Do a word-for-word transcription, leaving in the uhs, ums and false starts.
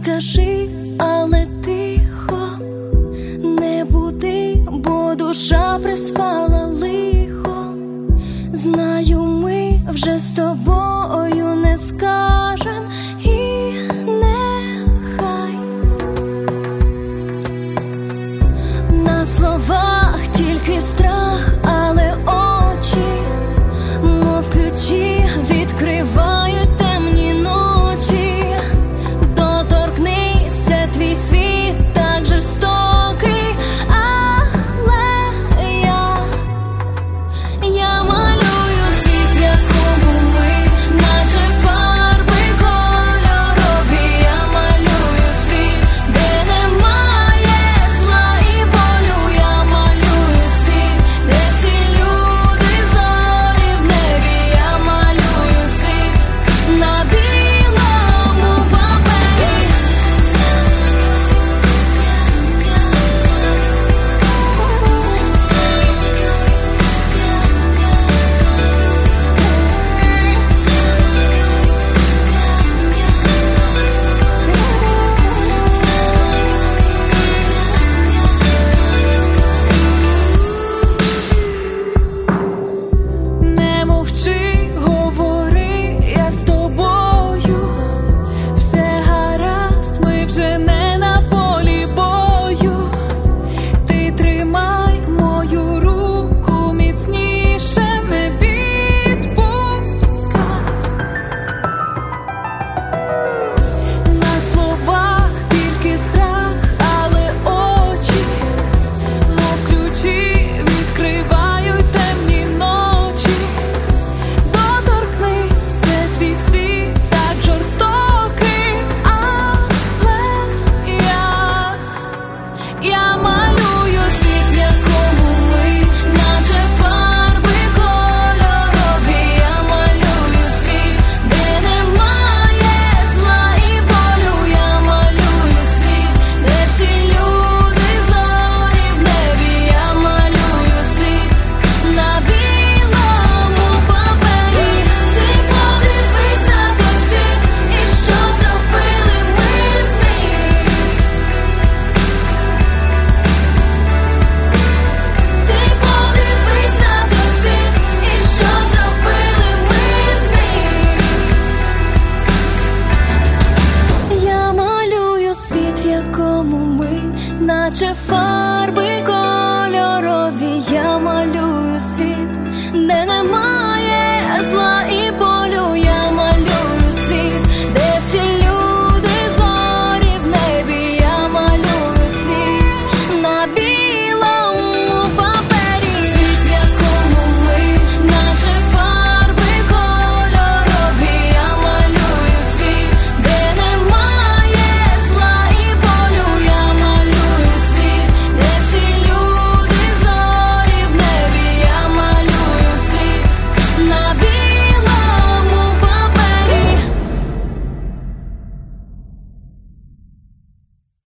скажи, але тихо, не буди, бо душа приспала лихо. Знаю, ми вже з тобою не скажем, і нехай на словах тільки страх, але очі, мов ключі, відкривають темні ночі. Доторкнись, це твій світ так жорстокий, але я, я малюю світ, в якому ми, наче фарби кольорові. Я малюю світ, де немає зла і болю. Я малюю світ, де всі люди зорі в небі. Я малюю світ на білому папері. Не мовчи, говори, я з тобою. Все гаразд, ми вже не на полі бою. Ти тримай мою руку міцніше, не відпускай. На словах тільки страх, але очі, мов ключі, відкривають темні ночі. Доторкнись, це твій світ так жорстокий, але я, я малюю світ, в якому ми, наче фарби кольорові. Я малюю світ, де немає зла і болю. Я малюю світ, де всі люди зорі в небі. Я малюю світ на білому папері. Ти подивись на той світ, і що зробили ми з ним. Ти подивись на той світ, і що зробили ми з ним. Я малюю світ, в якому ми, наче фарби кольорові. Я малюю світ, де немає зла